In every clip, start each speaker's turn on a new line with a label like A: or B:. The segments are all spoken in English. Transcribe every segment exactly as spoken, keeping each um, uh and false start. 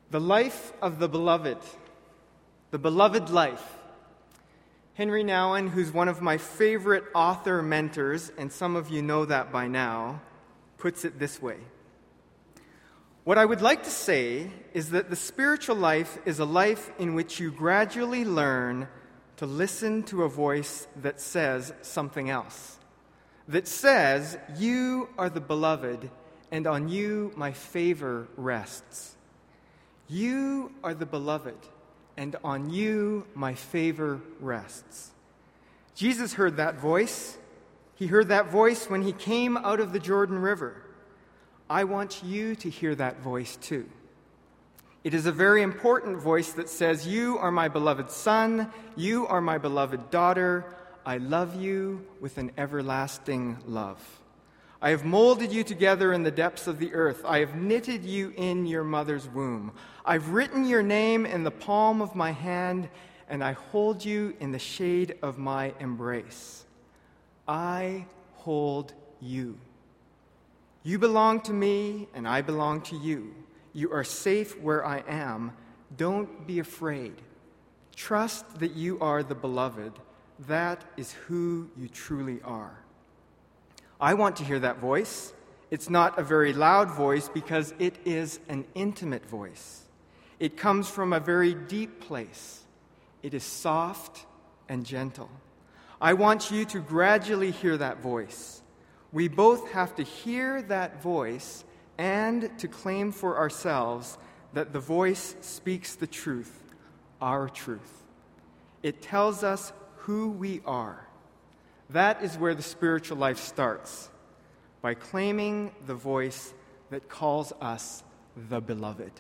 A: The life of the beloved, the beloved life. Henry Nouwen, who's one of my favorite author mentors, and some of you know that by now, puts it this way. What I would like to say is that the spiritual life is a life in which you gradually learn to listen to a voice that says something else, that says, "You are the beloved, and on you my favor rests." You are the beloved, and on you my favor rests. Jesus heard that voice. He heard that voice when he came out of the Jordan River. I want you to hear that voice too. It is a very important voice that says, "You are my beloved son, you are my beloved daughter. I love you with an everlasting love. I have molded you together in the depths of the earth. I have knitted you in your mother's womb. I've written your name in the palm of my hand, and I hold you in the shade of my embrace. I hold you. You belong to me, and I belong to you. You are safe where I am. Don't be afraid. Trust that you are the beloved. That is who you truly are." I want to hear that voice. It's not a very loud voice because it is an intimate voice. It comes from a very deep place. It is soft and gentle. I want you to gradually hear that voice. We both have to hear that voice and to claim for ourselves that the voice speaks the truth, our truth. It tells us who we are. That is where the spiritual life starts, by claiming the voice that calls us the beloved.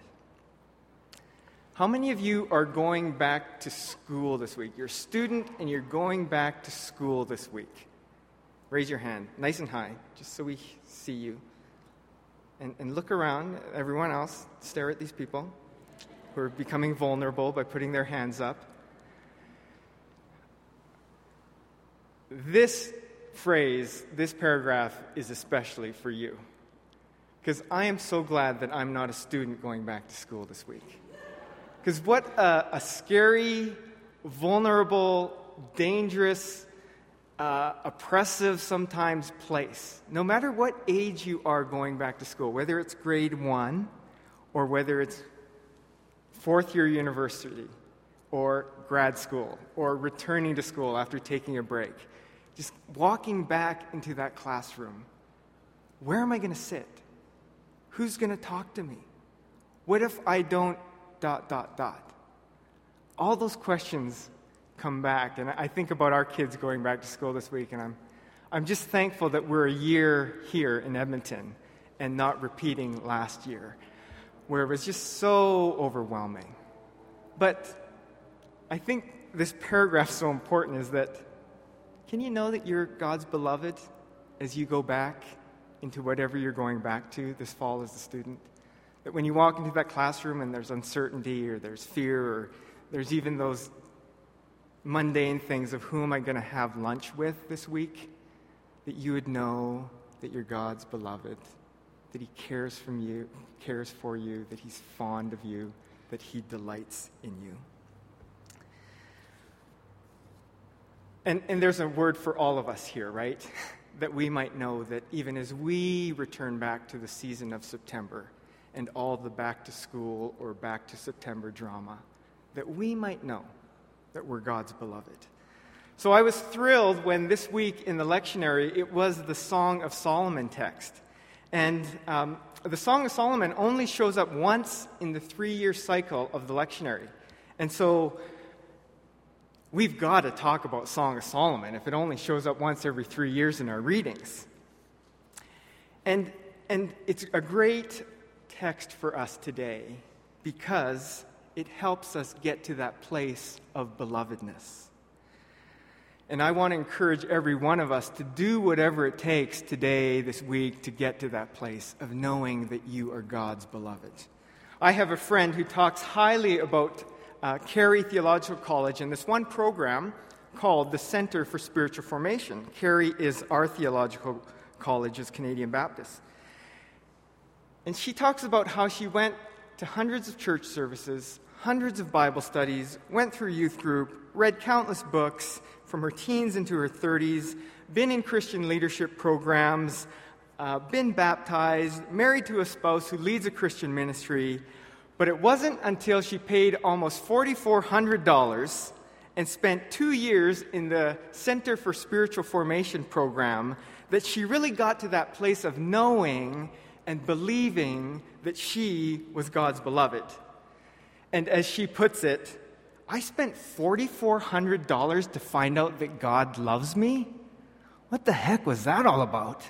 A: How many of you are going back to school this week? You're a student and you're going back to school this week. Raise your hand, nice and high, just so we see you. And, and look around, everyone else, stare at these people who are becoming vulnerable by putting their hands up. This phrase, this paragraph, is especially for you. Because I am so glad that I'm not a student going back to school this week. Because what a, a scary, vulnerable, dangerous, uh, oppressive sometimes place. No matter what age you are going back to school, whether it's grade one or whether it's fourth year university or grad school or returning to school after taking a break, just walking back into that classroom. Where am I going to sit? Who's going to talk to me? What if I don't dot, dot, dot? All those questions come back, and I think about our kids going back to school this week, and I'm, I'm just thankful that we're a year here in Edmonton and not repeating last year, where it was just so overwhelming. But I think this paragraph is so important is that, can you know that you're God's beloved as you go back into whatever you're going back to this fall as a student? That when you walk into that classroom and there's uncertainty or there's fear or there's even those mundane things of who am I going to have lunch with this week, that you would know that you're God's beloved, that He cares from you, cares for you, that He's fond of you, that He delights in you. And, and there's a word for all of us here, right? That we might know that even as we return back to the season of September and all the back to school or back to September drama, that we might know that we're God's beloved. So I was thrilled when this week in the lectionary, it was the Song of Solomon text. And um, the Song of Solomon only shows up once in the three-year cycle of the lectionary. And so we've got to talk about Song of Solomon if it only shows up once every three years in our readings. And, and it's a great text for us today because it helps us get to that place of belovedness. And I want to encourage every one of us to do whatever it takes today, this week, to get to that place of knowing that you are God's beloved. I have a friend who talks highly about uh, Carey Theological College and this one program called the Center for Spiritual Formation. Carey is our theological college as Canadian Baptist. And she talks about how she went to hundreds of church services, hundreds of Bible studies, went through youth group, read countless books from her teens into her thirties, been in Christian leadership programs, uh, been baptized, married to a spouse who leads a Christian ministry. But it wasn't until she paid almost four thousand four hundred dollars and spent two years in the Center for Spiritual Formation program that she really got to that place of knowing and believing that she was God's beloved. And as she puts it, I spent four thousand four hundred dollars to find out that God loves me? What the heck was that all about?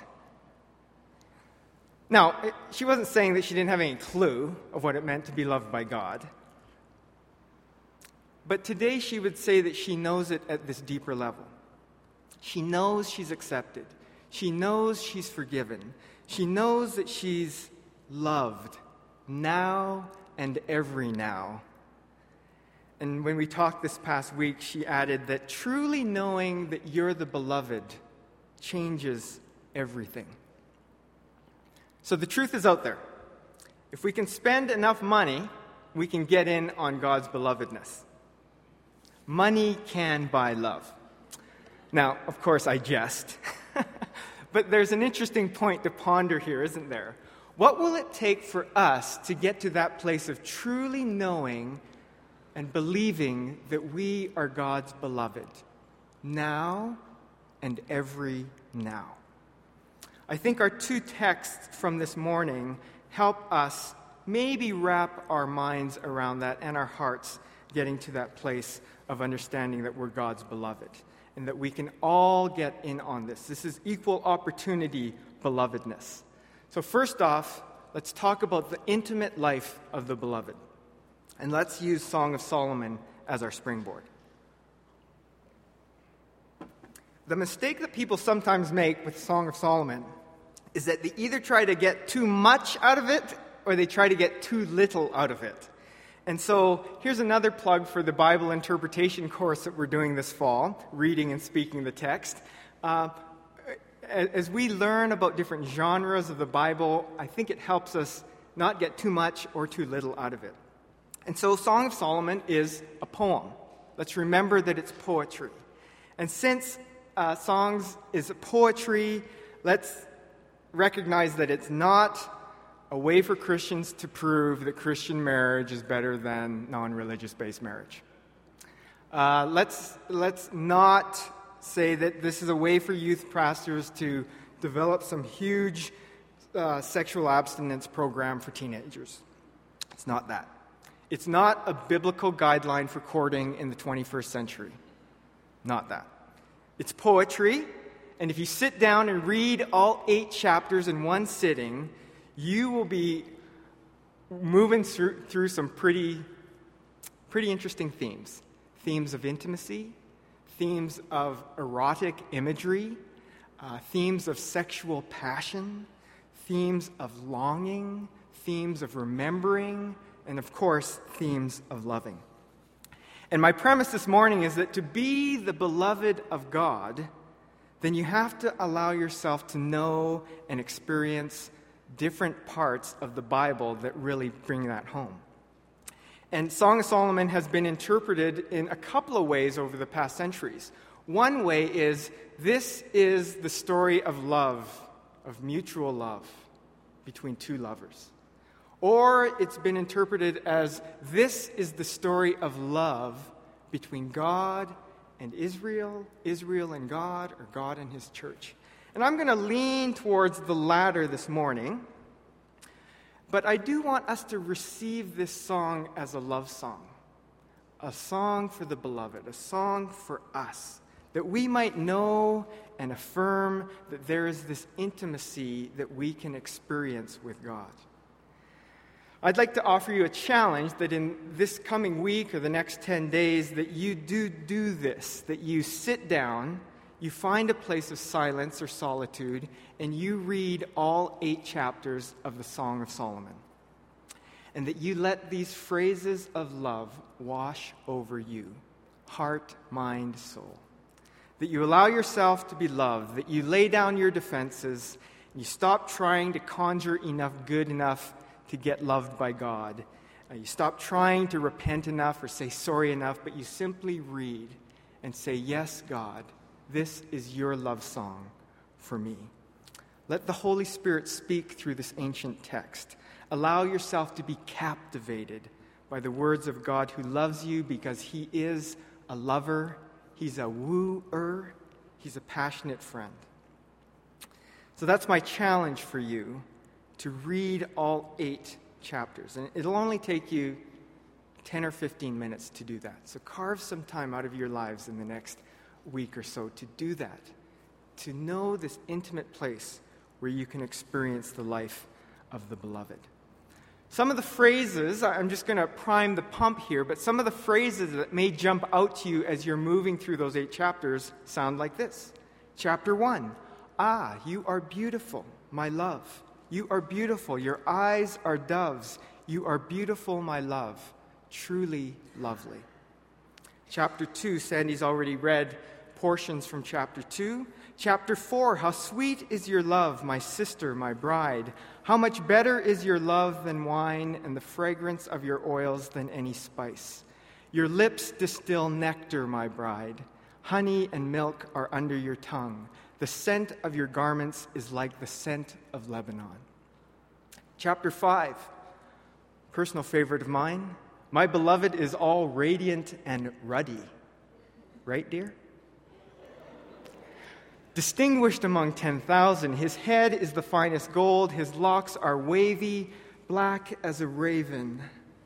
A: Now, she wasn't saying that she didn't have any clue of what it meant to be loved by God. But today she would say that she knows it at this deeper level. She knows she's accepted. She knows she's forgiven. She knows that she's loved now and every now. And when we talked this past week, she added that truly knowing that you're the beloved changes everything. So the truth is out there. If we can spend enough money, we can get in on God's belovedness. Money can buy love. Now, of course, I jest. But there's an interesting point to ponder here, isn't there? What will it take for us to get to that place of truly knowing and believing that we are God's beloved, now and every now? I think our two texts from this morning help us maybe wrap our minds around that and our hearts getting to that place of understanding that we're God's beloved and that we can all get in on this. This is equal opportunity belovedness. So first off, let's talk about the intimate life of the beloved. And let's use Song of Solomon as our springboard. The mistake that people sometimes make with Song of Solomon is that they either try to get too much out of it or they try to get too little out of it. And so here's another plug for the Bible interpretation course that we're doing this fall, reading and speaking the text. Uh, as we learn about different genres of the Bible, I think it helps us not get too much or too little out of it. And so Song of Solomon is a poem. Let's remember that it's poetry. And since uh, songs is poetry, let's recognize that it's not a way for Christians to prove that Christian marriage is better than non-religious based marriage. Uh, let's, let's not say that this is a way for youth pastors to develop some huge uh, sexual abstinence program for teenagers. It's not that. It's not a biblical guideline for courting in the twenty-first century. Not that. It's poetry, and if you sit down and read all eight chapters in one sitting, you will be moving through, through some pretty, pretty interesting themes. Themes of intimacy, themes of erotic imagery, uh, themes of sexual passion, themes of longing, themes of remembering, and of course, themes of loving. And my premise this morning is that to be the beloved of God, then you have to allow yourself to know and experience different parts of the Bible that really bring that home. And Song of Solomon has been interpreted in a couple of ways over the past centuries. One way is this is the story of love, of mutual love between two lovers. Or it's been interpreted as this is the story of love between God and Israel, Israel and God, or God and his church. And I'm going to lean towards the latter this morning, but I do want us to receive this song as a love song, a song for the beloved, a song for us, that we might know and affirm that there is this intimacy that we can experience with God. I'd like to offer you a challenge that in this coming week or the next ten days that you do do this, that you sit down, you find a place of silence or solitude, and you read all eight chapters of the Song of Solomon. And that you let these phrases of love wash over you, heart, mind, soul. That you allow yourself to be loved, that you lay down your defenses, and you stop trying to conjure enough good enough to get loved by God. Uh, you stop trying to repent enough or say sorry enough, but you simply read and say, yes, God, this is your love song for me. Let the Holy Spirit speak through this ancient text. Allow yourself to be captivated by the words of God who loves you because he is a lover, he's a wooer, he's a passionate friend. So that's my challenge for you, to read all eight chapters. And it'll only take you ten or fifteen minutes to do that. So carve some time out of your lives in the next week or so to do that, to know this intimate place where you can experience the life of the beloved. Some of the phrases, I'm just going to prime the pump here, but some of the phrases that may jump out to you as you're moving through those eight chapters sound like this. Chapter one, ah, you are beautiful, my love. You are beautiful. Your eyes are doves. You are beautiful, my love. Truly lovely. Chapter two, Sandy's already read portions from chapter two. Chapter four, how sweet is your love, my sister, my bride. How much better is your love than wine, and the fragrance of your oils than any spice. Your lips distill nectar, my bride. Honey and milk are under your tongue. The scent of your garments is like the scent of Lebanon. Chapter five, personal favorite of mine. My beloved is all radiant and ruddy. Right, dear? Distinguished among ten thousand, his head is the finest gold, his locks are wavy, black as a raven.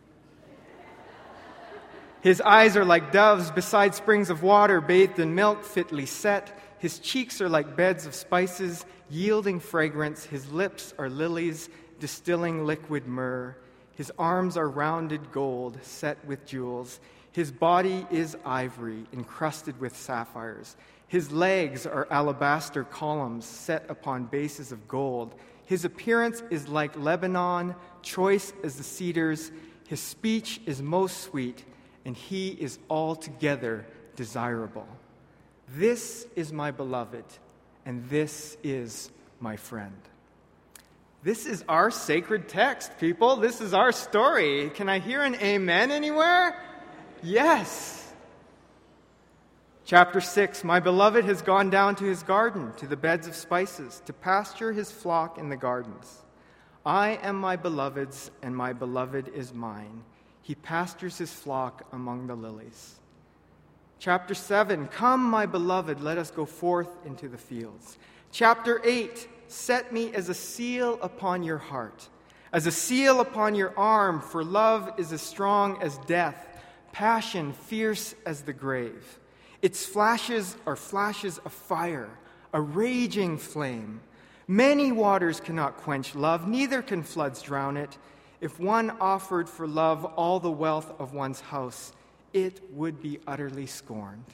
A: His eyes are like doves beside springs of water, bathed in milk, fitly set. His cheeks are like beds of spices, yielding fragrance. His lips are lilies, distilling liquid myrrh. His arms are rounded gold, set with jewels. His body is ivory, encrusted with sapphires. His legs are alabaster columns set upon bases of gold. His appearance is like Lebanon, choice as the cedars. His speech is most sweet, and he is altogether desirable. This is my beloved, and this is my friend. This is our sacred text, people. This is our story. Can I hear an amen anywhere? Yes. Chapter six, my beloved has gone down to his garden, to the beds of spices, to pasture his flock in the gardens. I am my beloved's, and my beloved is mine. He pastures his flock among the lilies. Chapter seven, come, my beloved, let us go forth into the fields. Chapter eight, set me as a seal upon your heart, as a seal upon your arm, for love is as strong as death, passion fierce as the grave. Its flashes are flashes of fire, a raging flame. Many waters cannot quench love, neither can floods drown it. If one offered for love all the wealth of one's house, it would be utterly scorned.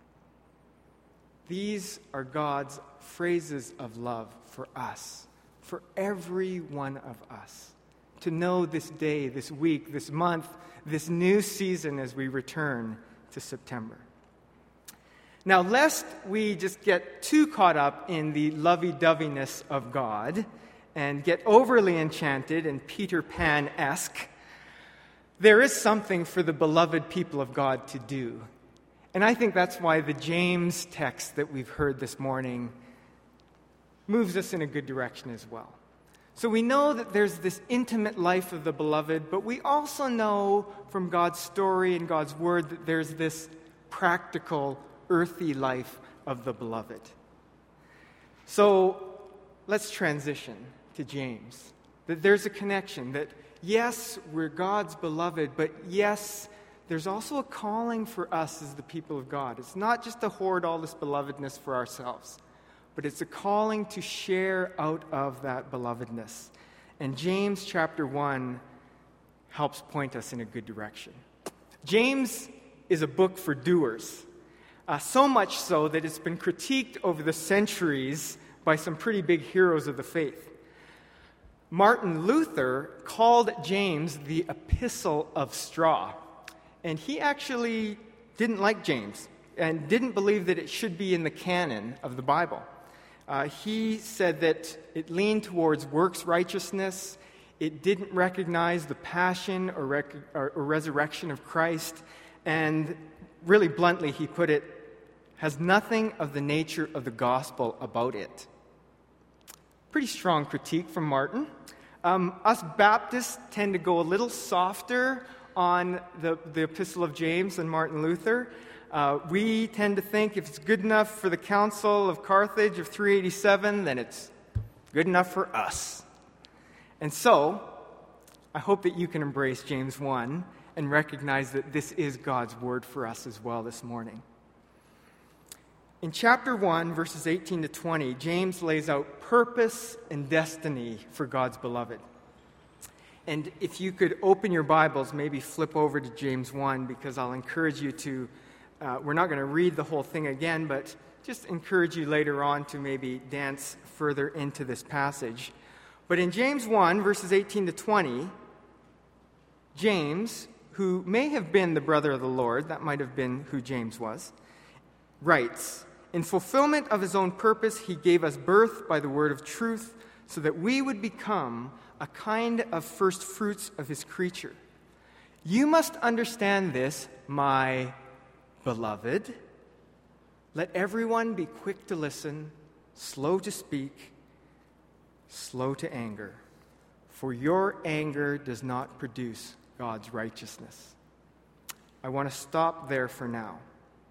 A: These are God's phrases of love for us, for every one of us, to know this day, this week, this month, this new season as we return to September. Now, lest we just get too caught up in the lovey-doveyness of God and get overly enchanted and Peter Pan-esque, there is something for the beloved people of God to do. And I think that's why the James text that we've heard this morning moves us in a good direction as well. So we know that there's this intimate life of the beloved, but we also know from God's story and God's word that there's this practical, earthy life of the beloved. So let's transition to James. That there's a connection, that yes, we're God's beloved, but yes, there's also a calling for us as the people of God. It's not just to hoard all this belovedness for ourselves, but it's a calling to share out of that belovedness. And James chapter one helps point us in a good direction. James is a book for doers. Uh, so much so that it's been critiqued over the centuries by some pretty big heroes of the faith. Martin Luther called James the epistle of straw. And he actually didn't like James and didn't believe that it should be in the canon of the Bible. Uh, he said that it leaned towards works righteousness. It didn't recognize the passion or, rec- or, or resurrection of Christ. And really bluntly, he put it, has nothing of the nature of the gospel about it. Pretty strong critique from Martin. Um, us Baptists tend to go a little softer on the, the Epistle of James than Martin Luther. Uh, we tend to think if it's good enough for the Council of Carthage of three eighty-seven, then it's good enough for us. And so, I hope that you can embrace James one and recognize that this is God's word for us as well this morning. In chapter one, verses eighteen to twenty, James lays out purpose and destiny for God's beloved. And if you could open your Bibles, maybe flip over to James one, because I'll encourage you to, uh, we're not going to read the whole thing again, but just encourage you later on to maybe dance further into this passage. But in James one, verses eighteen to twenty, James, who may have been the brother of the Lord, that might have been who James was, writes, "In fulfillment of his own purpose, he gave us birth by the word of truth, so that we would become a kind of first fruits of his creature. You must understand this, my beloved. Let everyone be quick to listen, slow to speak, slow to anger, for your anger does not produce God's righteousness." I want to stop there for now.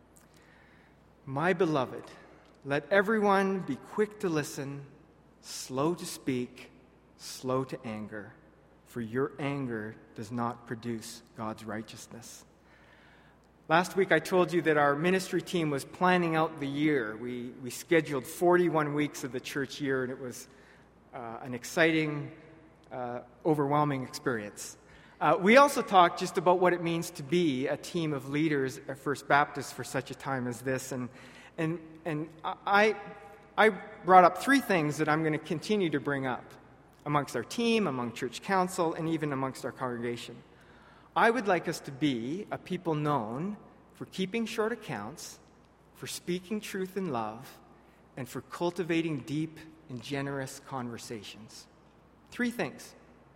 A: My beloved, let everyone be quick to listen, slow to speak, slow to anger, for your anger does not produce God's righteousness. Last week I told you that our ministry team was planning out the year. We, we scheduled forty-one weeks of the church year, and it was uh, an exciting, uh, overwhelming experience. Uh, we also talked just about what it means to be a team of leaders at First Baptist for such a time as this. And and and I, I brought up three things that I'm going to continue to bring up amongst our team, among church council, and even amongst our congregation. I would like us to be a people known for keeping short accounts, for speaking truth in love, and for cultivating deep and generous conversations. Three things.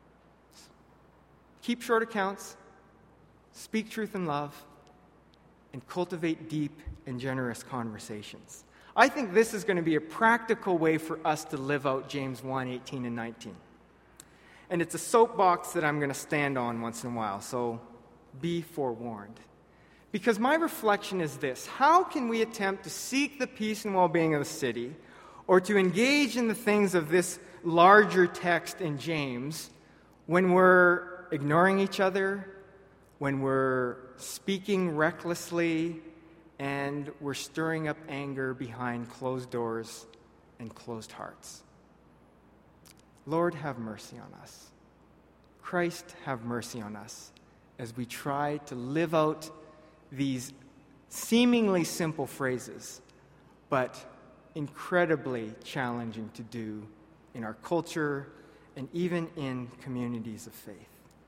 A: Keep short accounts, speak truth in love, and cultivate deep and generous conversations. I think this is going to be a practical way for us to live out James one, eighteen and nineteen. And it's a soapbox that I'm going to stand on once in a while, so be forewarned. Because my reflection is this: how can we attempt to seek the peace and well-being of the city, or to engage in the things of this larger text in James, when we're ignoring each other, when we're speaking recklessly, and we're stirring up anger behind closed doors and closed hearts? Lord, have mercy on us. Christ, have mercy on us as we try to live out these seemingly simple phrases, but incredibly challenging to do in our culture and even in communities of faith.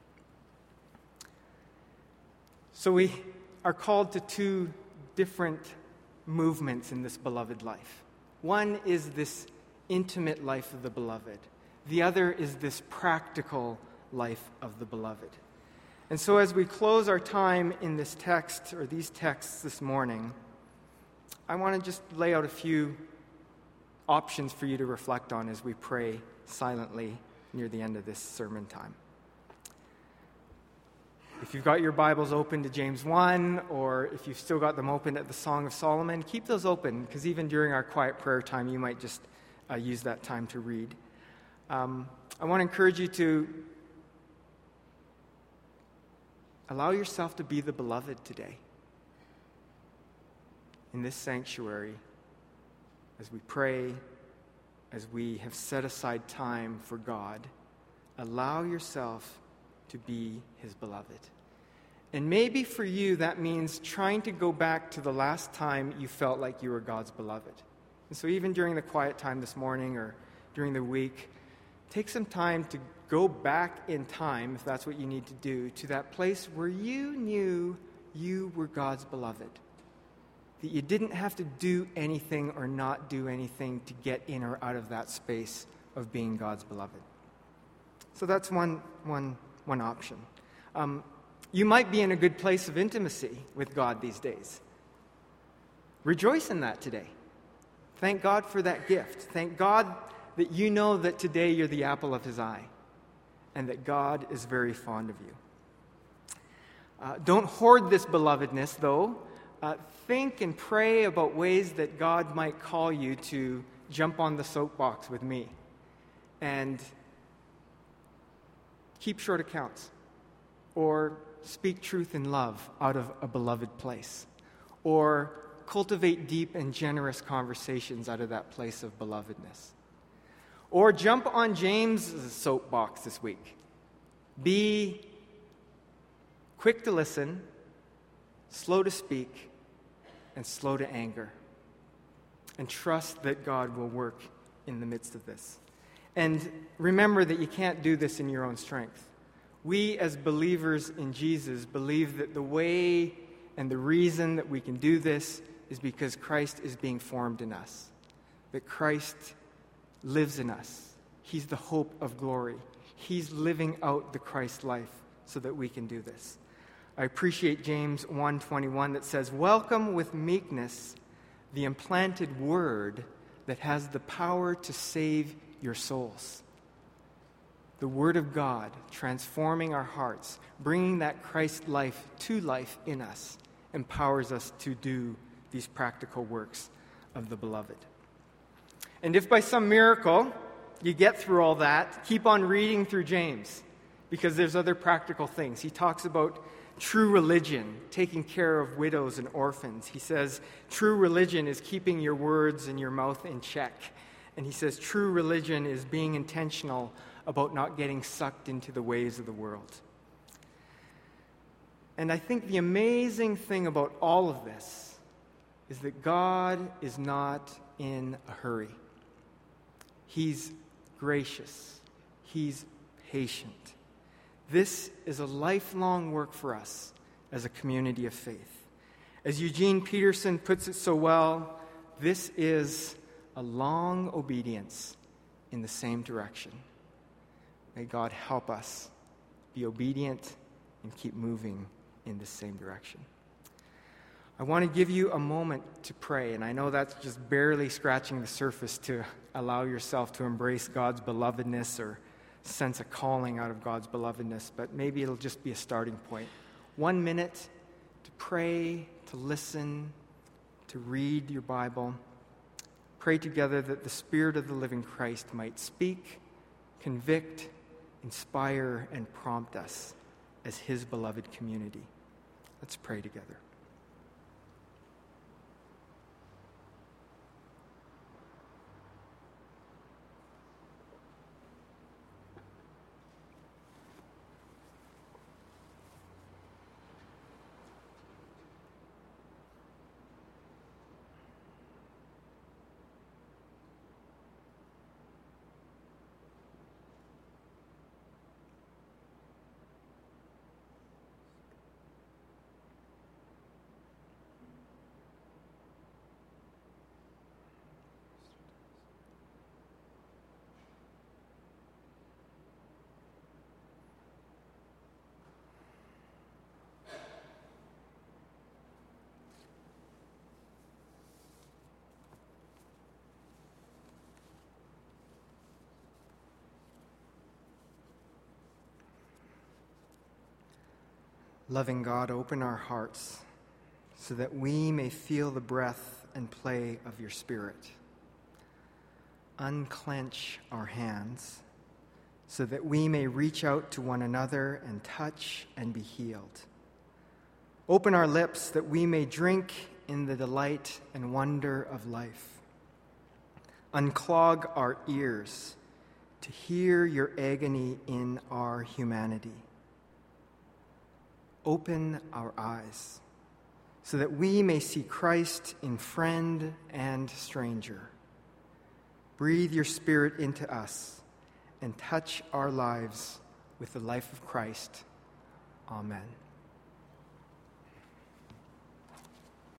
A: So we are called to two different movements in this beloved life. One is this intimate life of the beloved. The other is this practical life of the beloved. And so as we close our time in this text, or these texts this morning, I want to just lay out a few options for you to reflect on as we pray silently near the end of this sermon time. If you've got your Bibles open to James one, or if you've still got them open at the Song of Solomon, keep those open, because even during our quiet prayer time, you might just uh, use that time to read. Um, I want to encourage you to allow yourself to be the beloved today. In this sanctuary, as we pray, as we have set aside time for God, allow yourself to be his beloved. And maybe for you, that means trying to go back to the last time you felt like you were God's beloved. And so even during the quiet time this morning or during the week, take some time to go back in time, if that's what you need to do, to that place where you knew you were God's beloved. That you didn't have to do anything or not do anything to get in or out of that space of being God's beloved. So that's one, one, one option. Um, you might be in a good place of intimacy with God these days. Rejoice in that today. Thank God for that gift. Thank God that you know that today you're the apple of his eye and that God is very fond of you. Uh, don't hoard this belovedness, though. Uh, think and pray about ways that God might call you to jump on the soapbox with me and keep short accounts or speak truth in love out of a beloved place or cultivate deep and generous conversations out of that place of belovedness. Or jump on James' soapbox this week. Be quick to listen, slow to speak, and slow to anger. And trust that God will work in the midst of this. And remember that you can't do this in your own strength. We, as believers in Jesus, believe that the way and the reason that we can do this is because Christ is being formed in us. That Christ lives in us. He's the hope of glory. He's living out the Christ life so that we can do this. I appreciate James one twenty-one that says, "Welcome with meekness the implanted word that has the power to save your souls." The Word of God transforming our hearts, bringing that Christ life to life in us, empowers us to do these practical works of the beloved. And if by some miracle you get through all that, keep on reading through James, because there's other practical things. He talks about true religion, taking care of widows and orphans. He says true religion is keeping your words and your mouth in check. And he says true religion is being intentional about not getting sucked into the ways of the world. And I think the amazing thing about all of this is that God is not in a hurry. He's gracious. He's patient. This is a lifelong work for us as a community of faith. As Eugene Peterson puts it so well, this is a long obedience in the same direction. May God help us be obedient and keep moving in the same direction. I want to give you a moment to pray, and I know that's just barely scratching the surface to allow yourself to embrace God's belovedness or sense a calling out of God's belovedness, but maybe it'll just be a starting point. One minute to pray, to listen, to read your Bible. Pray together that the Spirit of the living Christ might speak, convict, inspire, and prompt us as his beloved community. Let's pray together. Loving God, open our hearts so that we may feel the breath and play of your Spirit. Unclench our hands so that we may reach out to one another and touch and be healed. Open our lips that we may drink in the delight and wonder of life. Unclog our ears to hear your agony in our humanity. Open our eyes so that we may see Christ in friend and stranger. Breathe your Spirit into us and touch our lives with the life of Christ. Amen.